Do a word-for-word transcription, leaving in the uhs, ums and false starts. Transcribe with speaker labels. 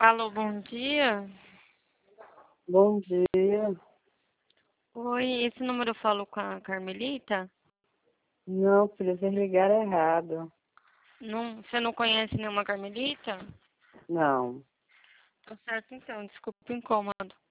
Speaker 1: Alô, bom dia.
Speaker 2: Bom dia.
Speaker 1: Oi, esse número eu falo com a Carmelita?
Speaker 2: Não, filha, vocês ligaram errado.
Speaker 1: Não, você não conhece nenhuma Carmelita?
Speaker 2: Não.
Speaker 1: Tá certo então, desculpa o incômodo.